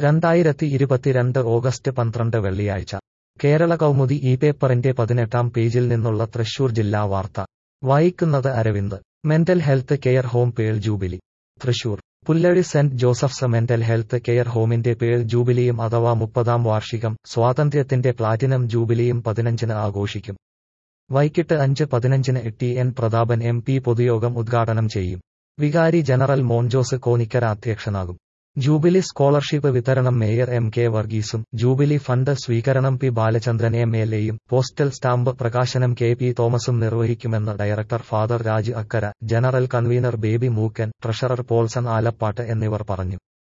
2022 August 12 വെള്ളിയാഴ്ച കേരള കൗമുദി ഈ പേപ്പറിന്റെ 18-ാം പേജിൽ നിന്നുള്ള തൃശൂർ ജില്ലാ വാർത്ത വായിക്കുന്നത് Aravind. Mental health care home pearl jubilee. Thrissur Pullazhi saint Joseph's mental health care ഹോമിന്റെ പേൾ ജൂബിലിയും അഥവാ 30-ാം വാർഷികം, സ്വാതന്ത്ര്യത്തിന്റെ പ്ലാറ്റിനം ജൂബിലിയും 15-ന് ആഘോഷിക്കും. വൈകിട്ട് 5:15-ന് ടി.എൻ. പ്രതാപൻ MP പൊതുയോഗം ഉദ്ഘാടനം ചെയ്യും. വികാരി ജനറൽ മോൻജോസ് കോനിക്കര അധ്യക്ഷനാകും. ജൂബിലി സ്കോളർഷിപ്പ് വിതരണം മേയർ M.K. വർഗീസും ജൂബിലി ഫണ്ട് സ്വീകരണം P. ബാലചന്ദ്രൻ MLA-യും പോസ്റ്റൽ സ്റ്റാമ്പ് പ്രകാശനം K.P. തോമസും നിർവഹിക്കുമെന്ന് director father Raj Akkara, general convener Baby Mookkan, treasurer Paulson Alappatt എന്നിവർ പറഞ്ഞു.